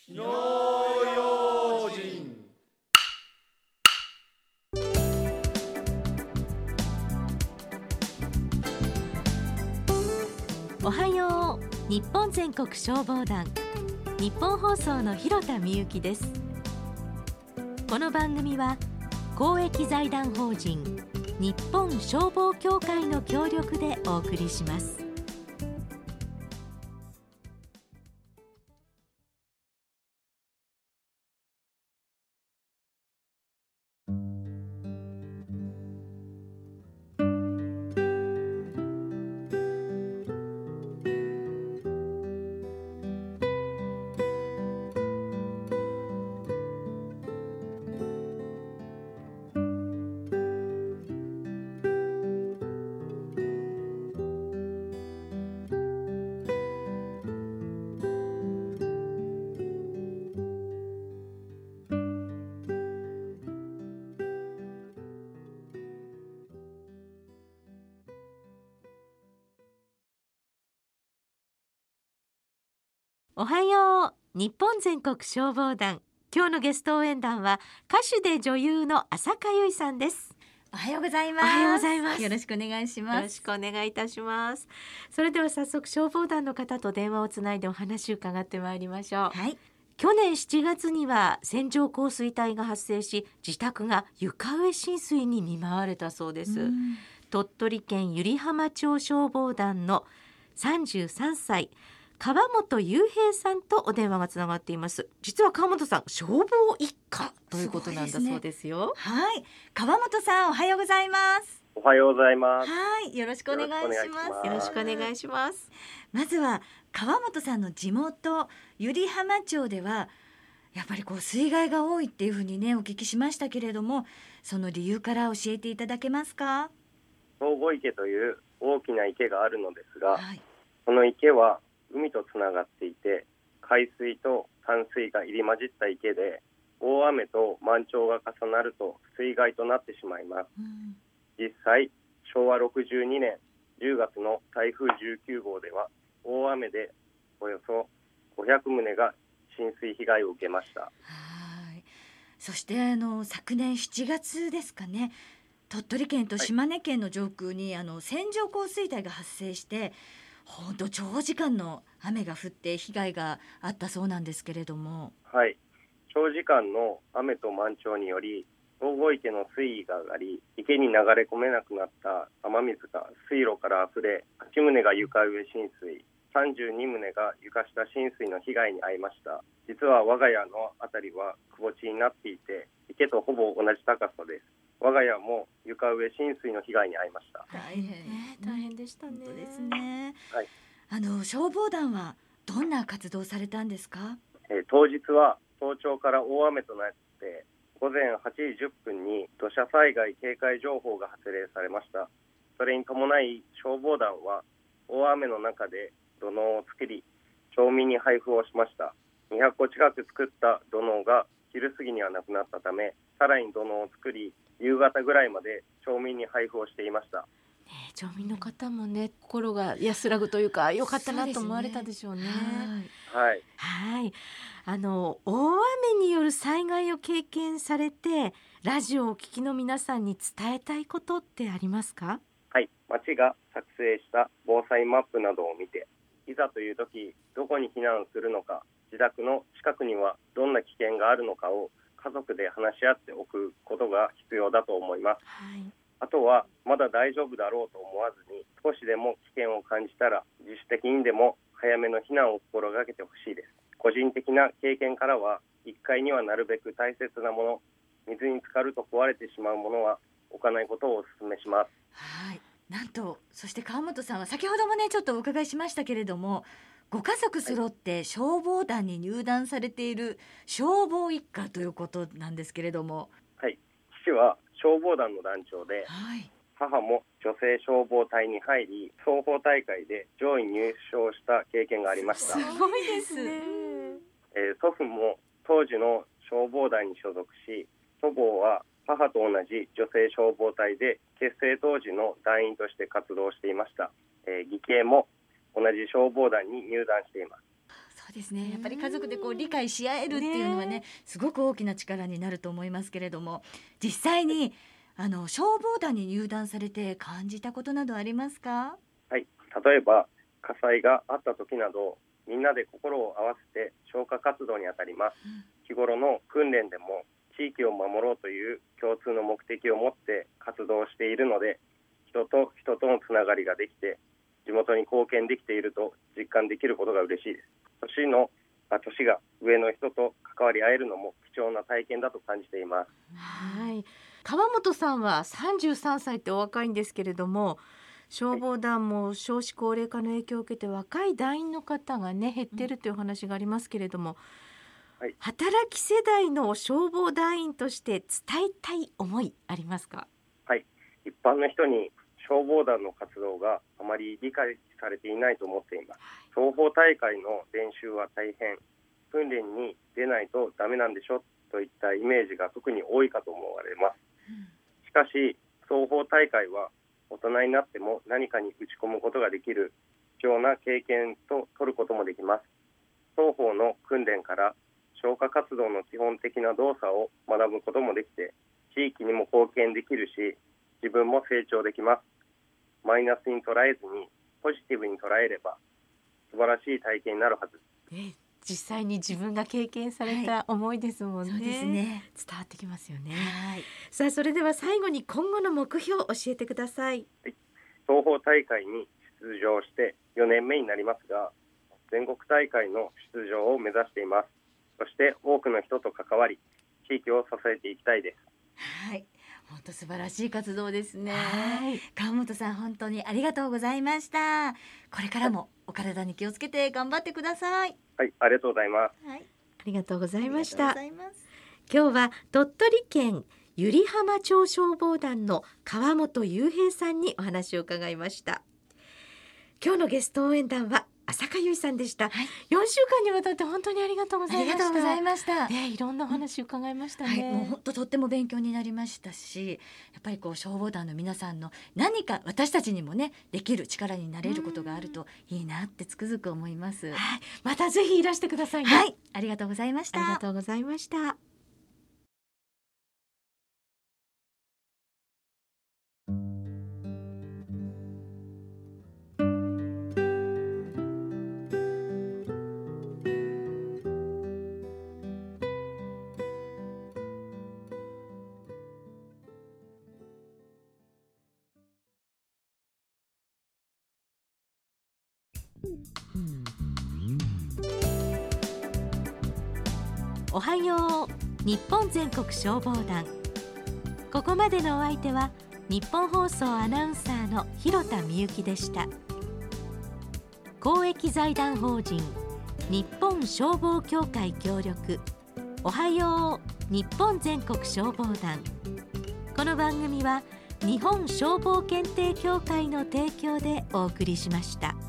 火の用心。 おはよう。日本全国消防団、日本放送の広田美由です。この番組は公益財団法人日本消防協会の協力でお送りします。おはよう。日本全国消防団、今日のゲスト応援団は歌手で女優の浅香唯さんです。 おはようございます。 おはようございます。 よろしくお願いします。 よろしくお願いいたします。それでは早速消防団の方と電話をつないでお話を伺ってまいりましょう。 はい。 去年7月には線状降水帯が発生し、自宅が床上浸水に見舞われたそうです。鳥取県湯梨浜町消防団の33歳川本雄平さんとお電話がつながっています。実は川本さん、消防一家ということなんだそうですよ。 はい。川本さん、おはようございます。 おはようございます。 はい。よろしくお願いします。 よろしくお願いします。 まずは川本さんの地元湯梨浜町ではやっぱり水害が多いっていうふうにねお聞きしましたけれども、その理由から教えていただけますか？ 東郷池という大きな池があるのですが、 はい。 この池は海とつながっていて、海水と淡水が入り混じった池で、大雨と満潮が重なると水害となってしまいます。実際、昭和62年10月の台風19号では、大雨でおよそ500棟が浸水被害を受けました。 はい。そして昨年7月ですかね、鳥取県と島根県の上空に線状降水帯が発生して、本当長時間の雨が降って被害があったそうなんですけれども。 はい、長時間の雨と満潮により東郷池の水位が上がり、池に流れ込めなくなった雨水が水路から溢れ、8棟が床上浸水、32棟が床下浸水の被害に遭いました。実は我が家のあたりは窪地になっていて、池とほぼ同じ高さです。我が家も床上浸水の被害に遭いました。 大変、 大変でしたね。 本当ですね。 はい、 消防団はどんな活動されたんですか？ 当日は早朝から大雨となって、午前8時10分に土砂災害警戒情報が発令されました。それに伴い消防団は大雨の中で土のうを作り、町民に配布をしました。200個近く作った土のうが昼過ぎにはなくなったため、さらに土のうを作り、夕方ぐらいまで町民に配布をしていました。 町民の方もね、心が安らぐというか、良かったなと思われたでしょうね。 はい、 はい。大雨による災害を経験されて、ラジオをお聞きの皆さんに伝えたいことってありますか？ はい、町が作成した防災マップなどを見て、いざという時どこに避難するのか、自宅の近くにはどんな危険があるのかを家族で話し合っておくことが必要だと思います。 はい。 あとはまだ大丈夫だろうと思わずに、少しでも危険を感じたら自主的にでも早めの避難を心がけてほしいです。個人的な経験からは、1階にはなるべく大切なもの、水に浸かると壊れてしまうものは置かないことをお勧めします。 はい。なんと、そして川本さんは先ほどもねちょっとお伺いしましたけれども、ご家族揃って消防団に入団されている消防一家ということなんですけれども。 はい、父は消防団の団長で、 はい。 母も女性消防隊に入り、双方大会で上位入賞した経験がありました。 すごいですね。 祖父も当時の消防団に所属し、祖母は母と同じ女性消防隊で結成当時の団員として活動していました。義兄も同じ消防団に入団しています。 そうですね、やっぱり家族でこう理解し合えるっていうのはね、すごく大きな力になると思いますけれども、実際に消防団に入団されて感じたことなどありますか？ はい、例えば火災があった時など、みんなで心を合わせて消火活動に当たります。日頃の訓練でも地域を守ろうという共通の目的を持って活動しているので、人と人とのつながりができて、地元に貢献できていると実感できることが嬉しいです。年が上の人と関わり合えるのも貴重な体験だと感じています。 はい、川本さんは33歳ってお若いんですけれども、消防団も少子高齢化の影響を受けて若い団員の方がね減ってるという話がありますけれども、 はい、 働き世代の消防団員として伝えたい思いありますか？ はい、一般の人に消防団の活動があまり理解されていないと思っています。消防大会の練習は大変、訓練に出ないとダメなんでしょといったイメージが特に多いかと思われます。しかし双方大会は大人になっても何かに打ち込むことができる貴重な経験と取ることもできます。双方の訓練から消火活動の基本的な動作を学ぶこともできて、地域にも貢献できるし、自分も成長できます。マイナスに捉えずにポジティブに捉えれば素晴らしい体験になるはず。 実際に自分が経験された思いですもんね。 そうですね、 伝わってきますよね。 はい、 さあ、それでは最後に今後の目標を教えてください。 はい、東方大会に出場して4年目になりますが、全国大会の出場を目指しています。そして多くの人と関わり、地域を支えていきたいです。 はい、本当素晴らしい活動ですね。 はい、 川本さん、本当にありがとうございました。これからもお体に気をつけて頑張ってください。 はい、ありがとうございます。 はい、 ありがとうございましあた。 りがとうございます。 今日は鳥取県湯梨浜町消防団の川本雄平さんにお話を伺いました。今日のゲスト応援団は浅香唯さんでした。 はい、 4週間にわたって本当にありがとうございました。 ありがとうございました。 いろんなお話伺いましたね。 はい、もう本当とっても勉強になりましたし、やっぱりこう消防団の皆さんの何か私たちにもねできる力になれることがあるといいなってつくづく思います。 はい、またぜひいらしてくださいね。 はい、ありがとうございました。 ありがとうございました。おはよう日本全国消防団。ここまでのお相手は日本放送アナウンサーの広田みゆきでした。公益財団法人日本消防協会協力、おはよう日本全国消防団。この番組は日本消防検定協会の提供でお送りしました。